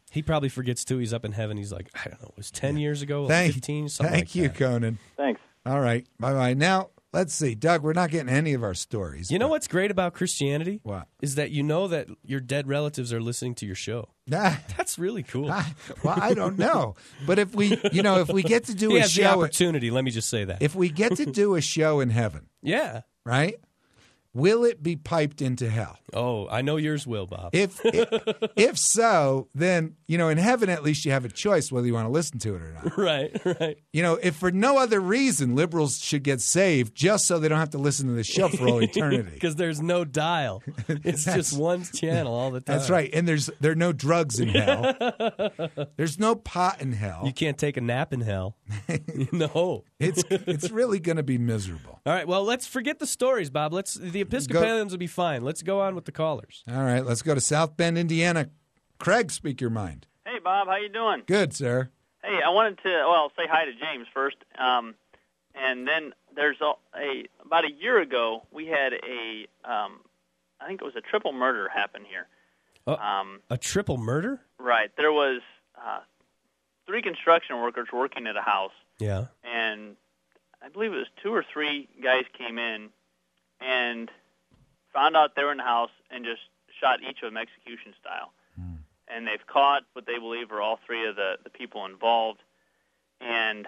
He probably forgets, too. He's up in heaven. He's like, I don't know, it was ten years ago, Thank, fifteen, something thank like you, that. Conan. Thanks. All right. Bye-bye. Now, let's see. Doug, we're not getting any of our stories. You know but- what's great about Christianity? What? Is that you know that your dead relatives are listening to your show. Ah, That's really cool. well, I don't know. But if we, you know, if we get to do He a has the show, opportunity, let me just say that. if we get to do a show in heaven, yeah. right? Will it be piped into hell? Oh, I know yours will, Bob. If, if if so, then, you know, in heaven at least you have a choice whether you want to listen to it or not. Right, right. You know, if for no other reason liberals should get saved just so they don't have to listen to the show for all eternity. Because there's no dial. It's just one channel all the time. That's right. And there's there are no drugs in hell. There's no pot in hell. You can't take a nap in hell. No. It's it's really going to be miserable. All right, well, let's forget the stories, Bob. Let's The Episcopalians will be fine. Let's go on with the callers. All right, let's go to South Bend, Indiana. Craig, speak your mind. Hey, Bob, how you doing? Good, sir. Hey, I wanted to, well, say hi to James first. Um, and then there's a, a, about a year ago, we had a, um, I think it was a triple murder happen here. Oh, Um, a triple murder? right. There was uh, three construction workers working at a house, Yeah. and I believe it was two or three guys came in and found out they were in the house and just shot each of them execution style. Mm. And they've caught what they believe are all three of the, the people involved. And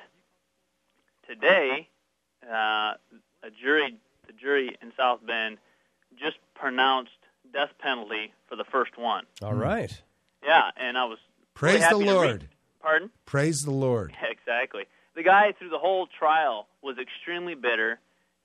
today, uh, a jury, the jury in South Bend just pronounced death penalty for the first one. All right. Yeah, and I was Praise really happy the to Lord. read- Pardon? Praise the Lord. Yeah, exactly. The guy through the whole trial was extremely bitter,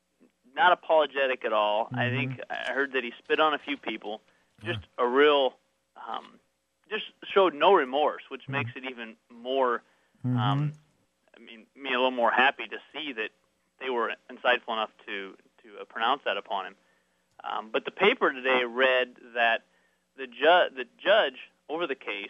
not apologetic at all. Mm-hmm. I think I heard that he spit on a few people. Just a real, um, just showed no remorse, which Mm-hmm. makes it even more. Um, I mean, me a little more happy to see that they were insightful enough to to uh, pronounce that upon him. Um, but the paper today read that the ju- the judge over the case,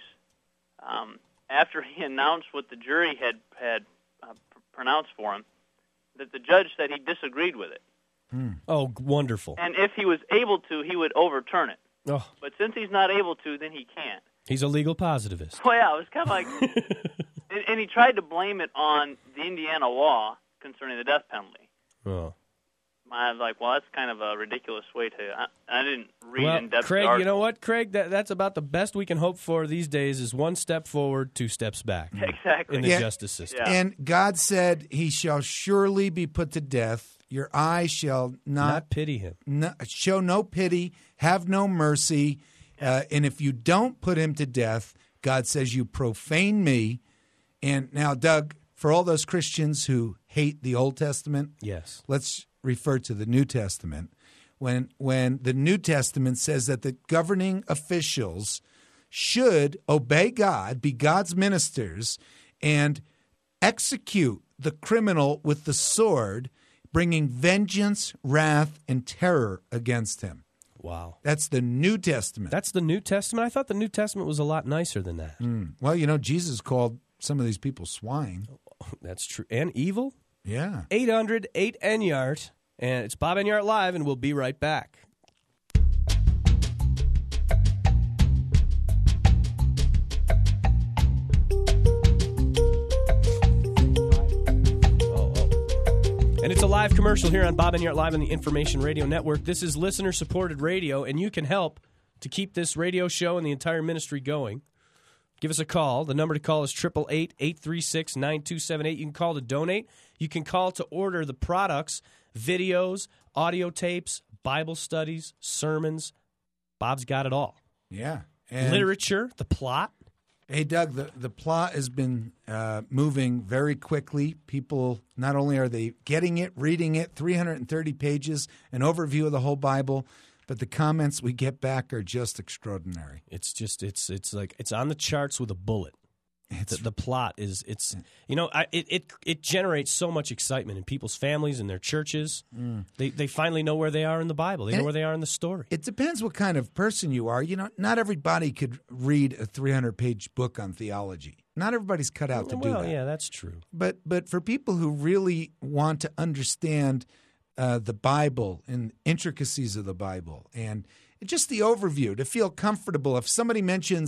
um, after he announced what the jury had had uh, pr- pronounced for him, that the judge said he disagreed with it, Oh, wonderful. and if he was able to, he would overturn it. Oh, But since he's not able to, then he can't. he's a legal positivist. Well, yeah, it was kind of like, and, and he tried to blame it on the Indiana law concerning the death penalty. Oh. I was like, well, that's kind of a ridiculous way to. I, I didn't read Well, in depth. Craig, you know what, Craig? That, that's about the best we can hope for these days is one step forward, two steps back Exactly. in the Yeah. justice system. Yeah. And God said, he shall surely be put to death. Your eye shall not, Not pity him. no, show no pity, have no mercy. Uh, and if you don't put him to death, God says you profane me. And now, Doug, for all those Christians who hate the Old Testament, Yes. let's refer to the New Testament. When when the New Testament says that the governing officials should obey God, be God's ministers, and execute the criminal with the sword, bringing vengeance, wrath, and terror against him. Wow. That's the New Testament. That's the New Testament? I thought the New Testament was a lot nicer than that. Mm. Well, you know, Jesus called some of these people swine. That's true. And evil? Yeah. eight hundred eight N Y A R T. And it's Bob Enyart Live, and we'll be right back. Oh, oh. And it's a live commercial here on Bob Enyart Live on the Information Radio Network. This is listener-supported radio, and you can help to keep this radio show and the entire ministry going. Give us a call. The number to call is eight eight eight, eight three six, nine two seven eight. You can call to donate. You can call to order the products, videos, audio tapes, Bible studies, sermons. Bob's got it all. Yeah. And Literature, the plot. Hey, Doug, the, the plot has been uh, moving very quickly. People, not only are they getting it, reading it, three hundred thirty pages, an overview of the whole Bible, but the comments we get back are just extraordinary. It's just, it's it's like, it's on the charts with a bullet. The, the plot is, it's, you know, I, it, it it generates so much excitement in people's families and their churches. Mm. They they finally know where they are in the Bible. They And know it- where they are in the story. It depends what kind of person you are. You know, not everybody could read a three hundred page book on theology. Not everybody's cut out to do well, that. yeah, that's true. But but for people who really want to understand uh, the Bible and intricacies of the Bible and just the overview, to feel comfortable, if somebody mentions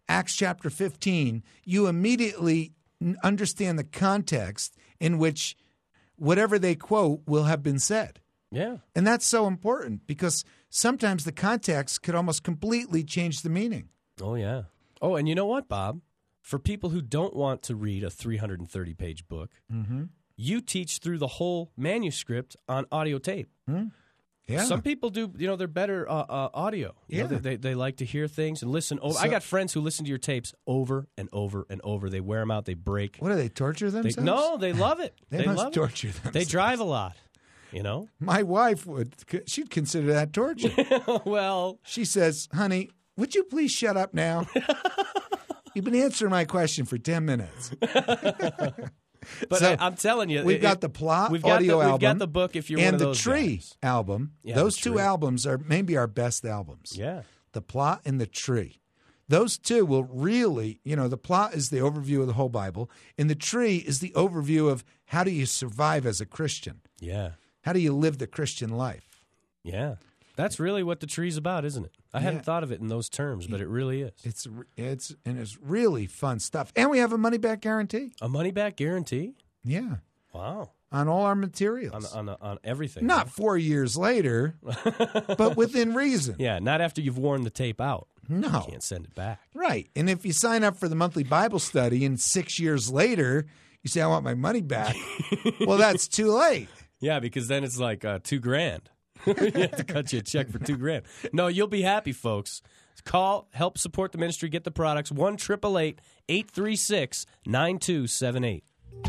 Acts chapter fifteen, you immediately n- understand the context in which whatever they quote will have been said. Yeah. And that's so important because sometimes the context could almost completely change the meaning. Oh, yeah. Oh, and you know what, Bob? For people who don't want to read a three hundred thirty page book, Mm-hmm. you teach through the whole manuscript on audio tape. Mm. Yeah. Some people do, you know, they're better uh, uh, audio. You know, Yeah. they, they they like to hear things and listen. Over. I So- got friends who listen to your tapes over and over and over. They wear them out. They break. What do they torture They, themselves? no, they love it. They they must love torture it. themselves. They drive a lot, you know? My wife would, she'd consider that torture. Well, She says, honey, would you please shut up now? You've been answering my question for ten minutes. but So, I, I'm telling you. We've it- got the plot we've got audio the, album. We've got the book if you're and one of the those Tree guys. album. Yeah, those the two Tree. albums are maybe our best albums. Yeah. The Plot and the Tree. Those two will really, you know, the Plot is the overview of the whole Bible, and the Tree is the overview of how do you survive as a Christian? Yeah. How do you live the Christian life? Yeah. That's really what the tree's about, isn't it? I Yeah. hadn't thought of it in those terms, but it really is. It's it's and it's really fun stuff. And we have a money back guarantee. A money back guarantee? Yeah. Wow. On all our materials. On on on everything. Not four years later, but within reason. Yeah, not after you've worn the tape out. No. You can't send it back. Right. And if you sign up for the monthly Bible study and six years later you say, I want my money back, well, that's too late. Yeah, because then it's like uh, two grand. You have to cut you a check for two grand. No, you'll be happy, folks. Call, help support the ministry, get the products. one eight eight eight, eight three six, nine two seven eight.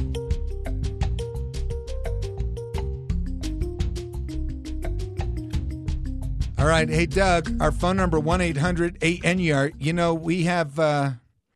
All right. Hey, Doug, our phone number, one eight hundred eight N Y A R. You know, we have uh,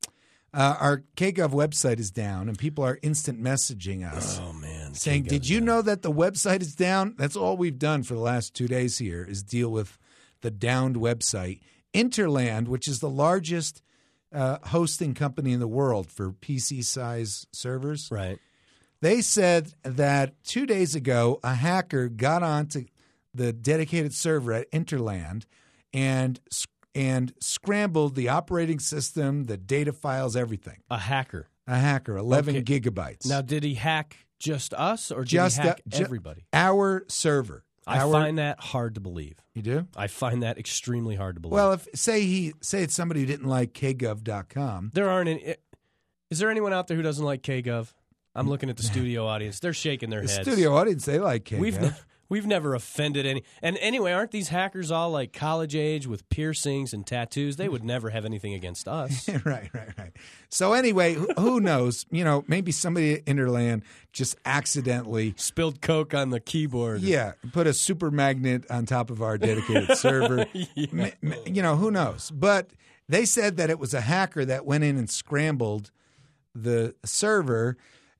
uh, our K Gov website is down, and people are instant messaging us. Oh, man. Saying, did you know that the website is down? That's all we've done for the last two days here is deal with the downed website. Interland, which is the largest uh, hosting company in the world for P C-size servers, Right. they said that two days ago a hacker got onto the dedicated server at Interland and and scrambled the operating system, the data files, everything. A hacker. A hacker, eleven Okay. gigabytes. Now, did he hack just us or did Just he hack uh, ju- everybody? Our server. I Our- find that hard to believe. You do? I find that extremely hard to believe. Well, if say he say it's somebody who didn't like K Gov dot com. there aren't any. Is there anyone out there who doesn't like K Gov? I'm looking at the studio audience. They're shaking their The heads. studio audience, they like K Gov. We've ne- we've never offended any. And anyway, aren't these hackers all like college age with piercings and tattoos? They would never have anything against us. right, right, right. So anyway, who, who knows? You know, maybe somebody at Interland just accidentally Spilled Coke on the keyboard. Yeah, put a super magnet on top of our dedicated server. Ma- ma- You know, who knows? But they said that it was a hacker that went in and scrambled the server,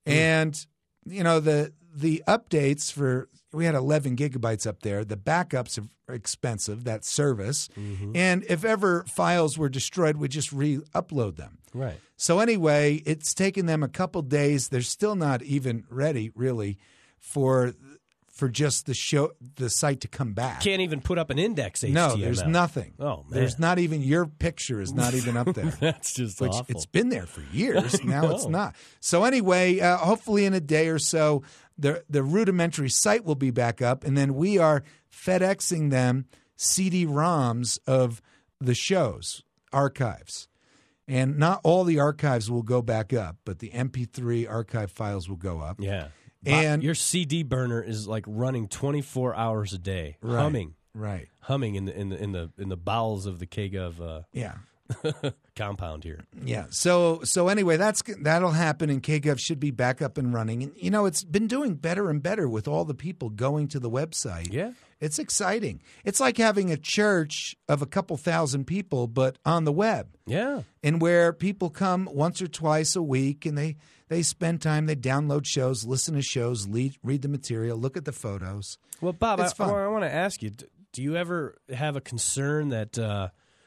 and you know the the updates for we had eleven gigabytes up there. The backups are expensive. That service, and if ever files were destroyed, we just re-upload them. Right. So anyway, it's taken them a couple days. They're still not even ready, really, for for just the show the site to come back. Can't even put up an index H T M L. No, there's nothing. Oh, man. There's not even your picture is not even up there. That's just Which awful. it's been there for years. Now No. it's not. So anyway, uh, hopefully in a day or so, the the rudimentary site will be back up, and then we are FedExing them C D ROMs of the shows archives. And not all the archives will go back up, but the M P three archive files will go up. Yeah. And your C D burner is like running twenty-four hours a day, Right. humming, right, humming in the in the in the in the bowels of the K Gov uh, yeah. compound here. Yeah. So so anyway, that's that'll happen, and K Gov should be back up and running. And you know, it's been doing better and better with all the people going to the website. Yeah. It's exciting. It's like having a church of a couple thousand people, but on the web. Yeah. And where people come once or twice a week, and they they spend time. They download shows, listen to shows, lead, read the material, look at the photos. Well, Bob, I, It's fun. I want to ask you: d- do you ever have a concern that uh,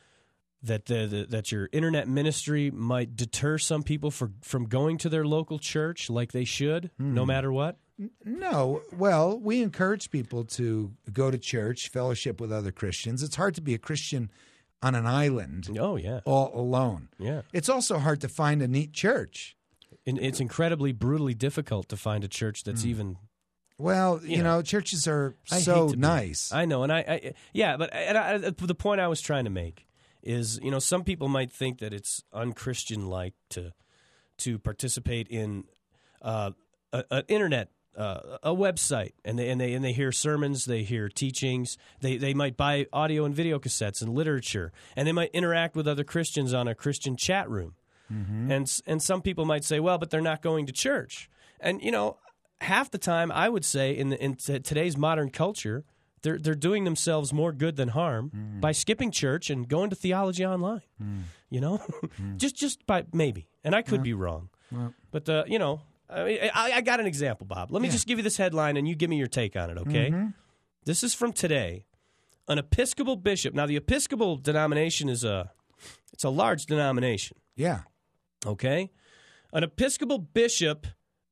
that the, the, that your internet ministry might deter some people for, from going to their local church like they should, Hmm. no matter what? No. Well, we encourage people to go to church, fellowship with other Christians. It's hard to be a Christian on an island. Oh, yeah. All alone. Yeah. It's also hard to find a neat church. And it's incredibly, brutally difficult to find a church that's mm. even... Well, you, you know, know, churches are I so hate to nice. Be. I know, and I, I yeah, but and I, the point I was trying to make is, you know, some people might think that it's unchristian-like to to participate in uh, an internet, uh, a website, and they and they and they hear sermons, they hear teachings, they they might buy audio and video cassettes and literature, and they might interact with other Christians on a Christian chat room, mm-hmm. and and some people might say, well, but they're not going to church, and you know. Half the time, I would say, in, the, in t- today's modern culture, they're they're doing themselves more good than harm mm. by skipping church and going to theology online. Mm. You know, mm. just just by maybe, and I could yeah. be wrong, well. but uh, you know, I, I, I got an example, Bob. Let me yeah. just give you this headline, and you give me your take on it, okay? Mm-hmm. This is from today. An Episcopal bishop. Now, the Episcopal denomination is a it's a large denomination. Yeah. Okay. An Episcopal bishop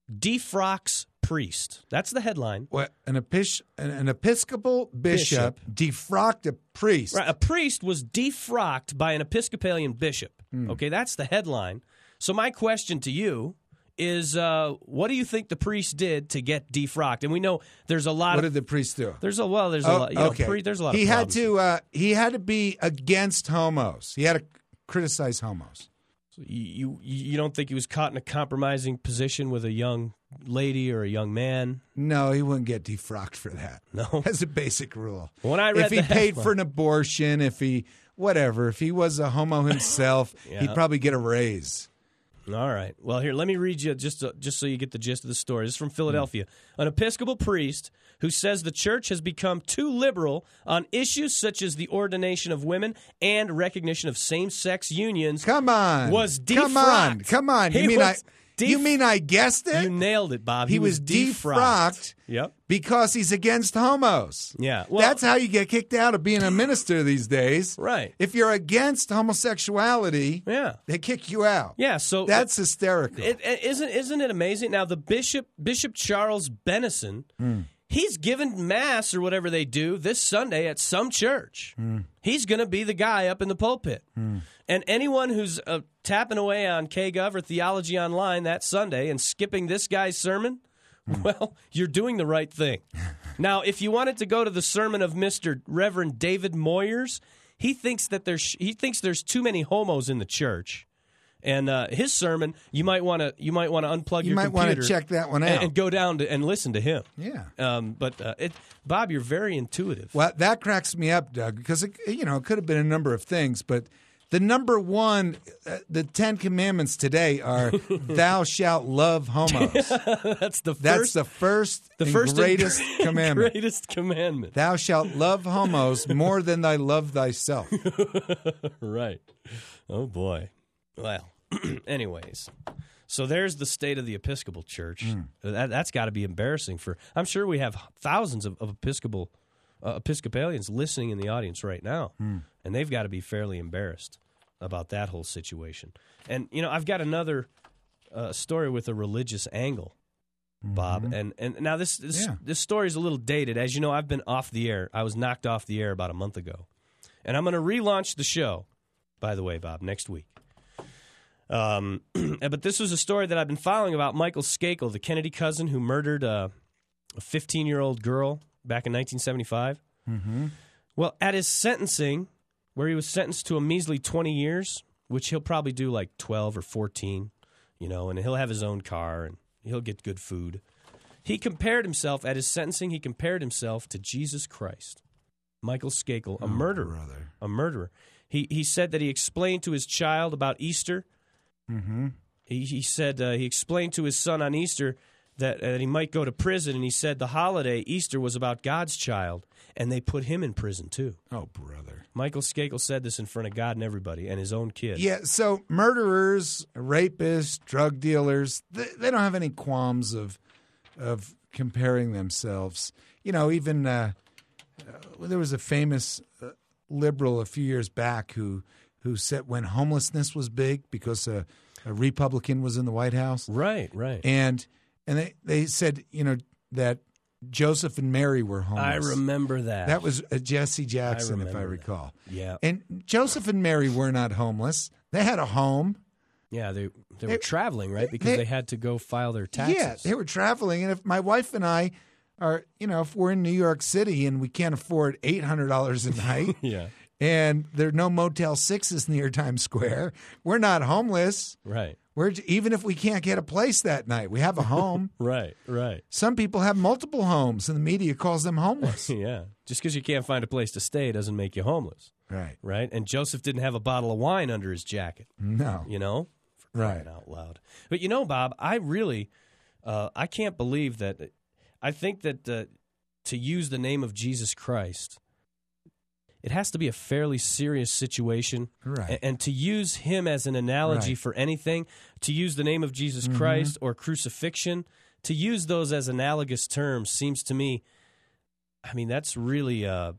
defrocks priest. That's the headline. What an, epis- an Episcopal bishop, bishop defrocked a priest. Right, a priest was defrocked by an Episcopalian bishop. Mm. Okay, that's the headline. So my question to you is, uh, what do you think the priest did to get defrocked? And we know there's a lot. What of, did the priest do? There's a well, there's oh, a lot. You know, okay. pre, there's a lot. He of had problems. to. Uh, he had to be against homos. He had to criticize homos. So you, you you don't think he was caught in a compromising position with a young lady or a young man? No, he wouldn't get defrocked for that. No, that's a basic rule. When I read if he the paid headline, for an abortion, if he whatever, if he was a homo himself, yeah. he'd probably get a raise. All right. Well, here, let me read you just uh, just so you get the gist of the story. This is from Philadelphia. Mm. An Episcopal priest who says the church has become too liberal on issues such as the ordination of women and recognition of same-sex unions. Come on. Was defrocked. Come on. Come on. You he mean I def- You mean I guessed it? You nailed it, Bob. He, he was, was defrocked. defrocked. Yep. Because he's against homos. Yeah. Well, that's how you get kicked out of being a minister these days. Right. If you're against homosexuality, yeah. they kick you out. Yeah, so that's it, hysterical. It, it, isn't isn't it amazing? Now the bishop Bishop Charles Bennison, mm. he's given mass or whatever they do this Sunday at some church. Mm. He's going to be the guy up in the pulpit. Mm. And anyone who's uh, tapping away on K Gov or Theology Online that Sunday and skipping this guy's sermon, mm. well, you're doing the right thing. Now, if you wanted to go to the sermon of Mister Reverend David Moyers, he thinks that there's he thinks there's too many homos in the church. And uh, his sermon, you might want to you might want to unplug you your might computer. want to check that one out and, and go down to, and listen to him. Yeah. Um, but uh, it, Bob, you're very intuitive. Well, that cracks me up, Doug, because it, you know it could have been a number of things, but the number one, uh, the Ten Commandments today are "Thou shalt love homos." That's the first. That's the first, the and first greatest and commandment. Greatest commandment. Thou shalt love homos more than thy love thyself. Right. Oh boy. Well. Anyways, so there's the state of the Episcopal Church. Mm. That, that's got to be embarrassing for. I'm sure we have thousands of, of Episcopal uh, Episcopalians listening in the audience right now, mm. and they've got to be fairly embarrassed about that whole situation. And you know, I've got another uh, story with a religious angle, mm-hmm. Bob. And and now this this, yeah. this story is a little dated. As you know, I've been off the air. I was knocked off the air about a month ago, and I'm going to relaunch the show. By the way, Bob, next week. Um, but this was a story that I've been following about Michael Skakel, the Kennedy cousin who murdered uh, a fifteen-year-old girl back in nineteen seventy-five. Mm-hmm. Well, at his sentencing, where he was sentenced to a measly twenty years, which he'll probably do like twelve or fourteen, you know, and he'll have his own car and he'll get good food. He compared himself, at his sentencing, he compared himself to Jesus Christ. Michael Skakel, a oh, murderer. Brother. A murderer. He, he said that he explained to his child about Easter. Mm-hmm. He, he said uh, he explained to his son on Easter that, uh, that he might go to prison, and he said the holiday, Easter, was about God's child, and they put him in prison too. Oh, brother. Michael Skakel said this in front of God and everybody, and his own kid. Yeah, so murderers, rapists, drug dealers, they, they don't have any qualms of of comparing themselves. You know, even uh, uh, there was a famous uh, liberal a few years back who who said when homelessness was big because a, a Republican was in the White House. Right, right. And and they, they said, you know, that Joseph and Mary were homeless. I remember that. That was uh, Jesse Jackson, I if I remember recall. that. Yeah. And Joseph and Mary were not homeless. They had a home. Yeah, they they, They- were traveling, right? Because they- they, had to go file their taxes. Yeah, they were traveling. And if my wife and I are, you know, if we're in New York City and we can't afford eight hundred dollars a night Yeah. and there are no Motel Sixes near Times Square, we're not homeless. Right. We're even if we can't get a place that night, we have a home. Right. Right. Some people have multiple homes, and the media calls them homeless. Yeah. Just because you can't find a place to stay doesn't make you homeless. Right. Right. And Joseph didn't have a bottle of wine under his jacket. No. You know, for crying Right. out loud. But you know, Bob, I really, uh, I can't believe that. I think that uh, to use the name of Jesus Christ, it has to be a fairly serious situation. Right. And, and to use him as an analogy Right. for anything, to use the name of Jesus Mhm. Christ or crucifixion, to use those as analogous terms seems to me, I mean, that's really, uh,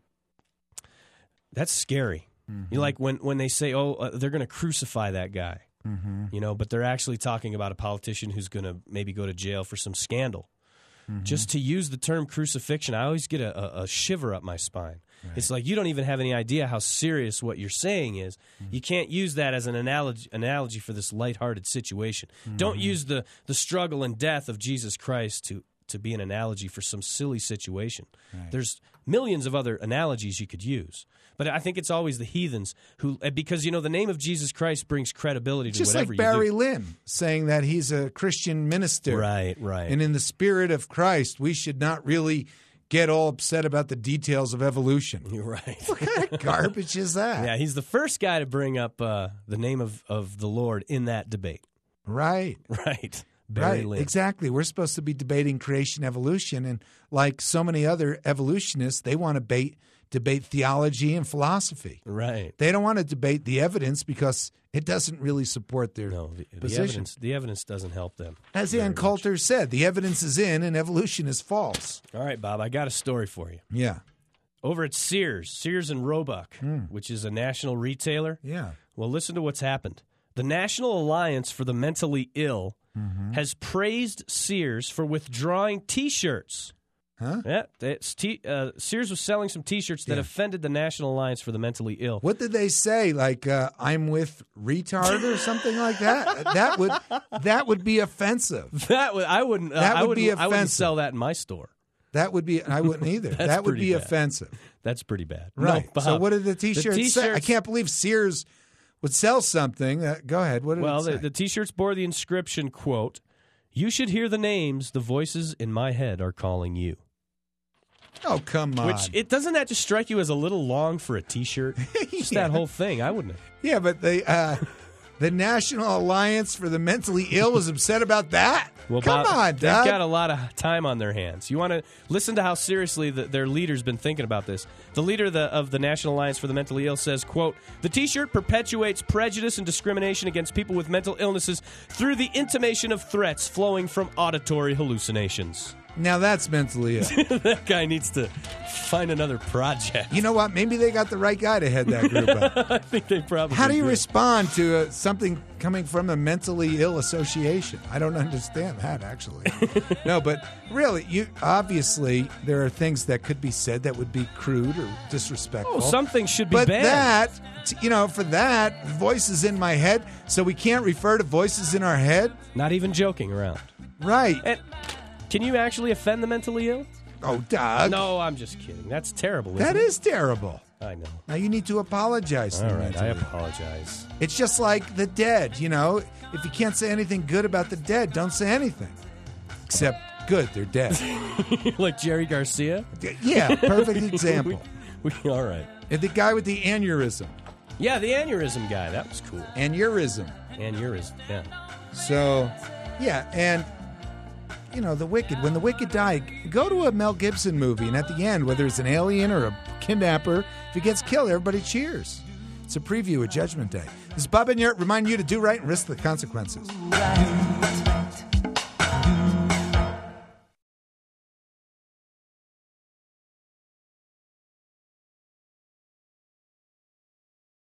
that's scary. Mm-hmm. You like when, when they say, oh, uh, they're going to crucify that guy, Mm-hmm. you know, but they're actually talking about a politician who's going to maybe go to jail for some scandal. Mm-hmm. Just to use the term crucifixion, I always get a, a, a shiver up my spine. Right. It's like you don't even have any idea how serious what you're saying is. Mm-hmm. You can't use that as an analogy, analogy for this lighthearted situation. Mm-hmm. Don't use the, the struggle and death of Jesus Christ to, to be an analogy for some silly situation. Right. There's millions of other analogies you could use. But I think it's always the heathens who, because, you know, the name of Jesus Christ brings credibility to Just whatever like Barry you do. Lynn saying that he's a Christian minister. Right, right. And in the spirit of Christ, we should not really get all upset about the details of evolution. You're right. What kind of garbage is that? Yeah, he's the first guy to bring up uh, the name of, of the Lord in that debate. Right. Right. Barry right, Lynn. exactly. We're supposed to be debating creation evolution, and like so many other evolutionists, they want to debate, debate theology and philosophy. Right. They don't want to debate the evidence because it doesn't really support their no, the, the position. evidence, the evidence doesn't help them. As Ann Coulter said, the evidence is in and evolution is false. All right, Bob, I got a story for you. Yeah. Over at Sears, Sears and Roebuck, Mm. which is a national retailer. Yeah. Well, listen to what's happened. The National Alliance for the Mentally Ill mm-hmm. has praised Sears for withdrawing T-shirts. Huh? Yeah, it's t- uh, Sears was selling some T-shirts that Yeah. offended the National Alliance for the Mentally Ill. What did they say? Like, uh, I'm with retard or something like that? That would that would be offensive. That would I wouldn't. Uh, That I would wouldn't, be I wouldn't offensive. sell that in my store. That would be. I wouldn't either. That's That would pretty be bad. offensive. That's pretty bad. Right. No, so Bob, what did the T-shirts, the say? I T-shirts- can't believe Sears would sell something. Uh, go ahead. What did Well, it say? the, the T-shirts bore the inscription, quote, "You should hear the names the voices in my head are calling you." Oh, come on. Which, it doesn't that just strike you as a little long for a T-shirt? Just Yeah. that whole thing. I wouldn't have. Yeah, but the uh, the National Alliance for the Mentally Ill was upset about that. Well, come Bob, on, they've Doug. got a lot of time on their hands. You want to listen to how seriously the, their leader's been thinking about this. The leader of the, of the National Alliance for the Mentally Ill says, quote, "The T-shirt perpetuates prejudice and discrimination against people with mental illnesses through the intimation of threats flowing from auditory hallucinations." Now that's mentally ill. That guy needs to find another project. You know what? Maybe they got the right guy to head that group up. I think they probably How do you did. respond to uh, something coming from a mentally ill association? I don't understand that, actually. No, but really, you obviously there are things that could be said that would be crude or disrespectful. Oh, some things should be but banned. that, t- you know, for that, voices in my head, so we can't refer to voices in our head? Not even joking around. Right. And can you actually offend the mentally ill? Oh, Doug. No, I'm just kidding. That's terrible. Isn't That it? is terrible. I know. Now you need to apologize to All the right, mentally I ill. apologize. It's just like the dead, you know. If you can't say anything good about the dead, don't say anything. Except good, they're dead. Like Jerry Garcia? Yeah, perfect example. We, we, all right. And the guy with the aneurysm. Yeah, the aneurysm guy. That was cool. Aneurysm. Aneurysm, yeah. So, yeah, and, you know, the Wicked. When the Wicked died, go to a Mel Gibson movie, and at the end, whether it's an alien or a kidnapper, if he gets killed, everybody cheers. It's a preview of Judgment Day. This is Bob and Yurt reminding you to do right and risk the consequences. Right.